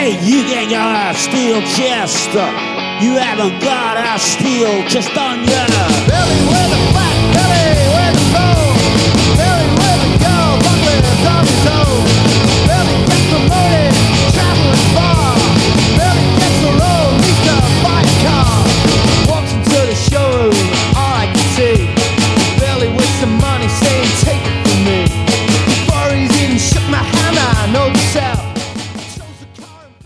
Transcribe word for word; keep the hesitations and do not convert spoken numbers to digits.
Hey, you ain't got a steel chest. You haven't got a steel chest on you. Belly where the fire